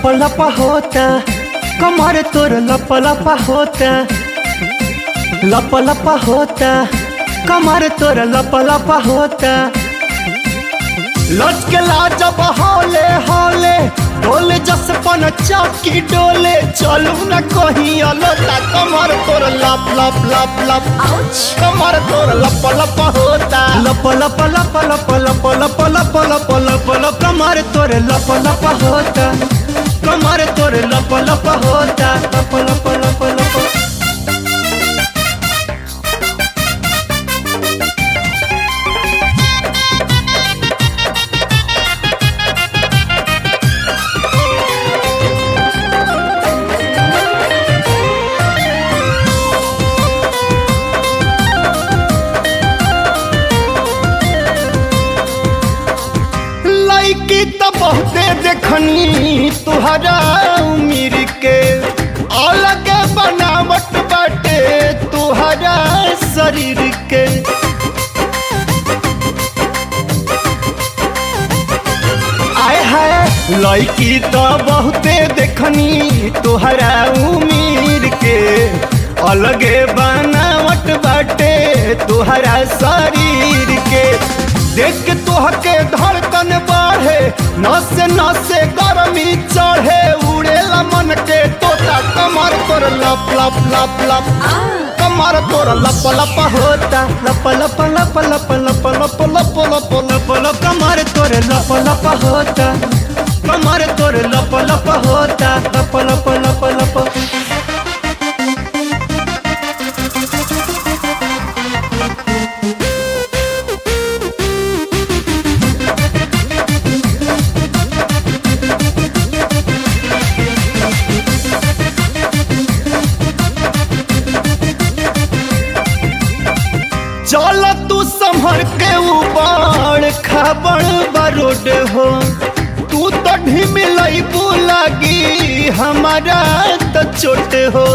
लप लप होता, कमर तोर लप लप होता, लप लप होता, कमर तोर लप लप होता। लचकेला जब हौले हौले डोले जसपन चाकी डोले, चलू न कहीं अलोता, कमर तोर लप लप लप लप, कमर तोर लप लप होता, लप लप लप लप लप लप लप लप लप लप, कमर तोर लप लप होता, कमर तोर लप लप होता, लप लप लप लप। की तो बहुते देखनी तुहरा उम्र के, अलग बनावट बाटे तुहरा शरीर के। आए है लड़की तो बहुते देखनी तुहरा उम्र के, अलग बनावट बाटे तुहरा शरीर के। देख के तोहके धड़कन बढ़े, नसे नसे गर्मी चढ़े, उड़ेला मन के तोता, कमर तोर लप लप लप लप, कमर तोर लप लप होता, लप लप लप लप लप लप लप लप लप लप, कमर तोर लप लप होता, कमर तोर लप लप होता, लप लप लप लप। चल तू संभर के ऊपर खबर बरोड हो, तू तो ढिमिलई बुलागी हमारा तो चोट हो।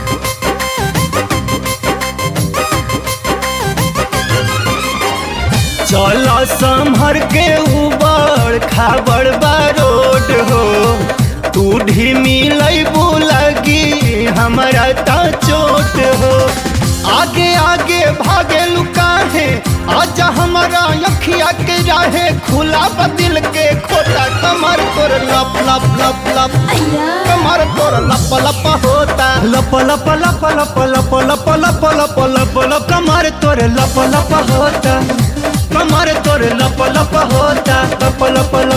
चल संभर के ऊपर खबर बरोड हो, तू ढिमिलई बुलागी हमारा तो चोट हो। आगे आगे भागे लुकाहे, आजा हमारा अखिया के राहे, खुला बदिल के खोटा, कमर तोर लप लप लप लप, कमर तोर लप लप होता, लप लप लप लप लप लप लप लप लप लप, कमर तोर लप लप होता, कमर तोर लप लप होता, लप लप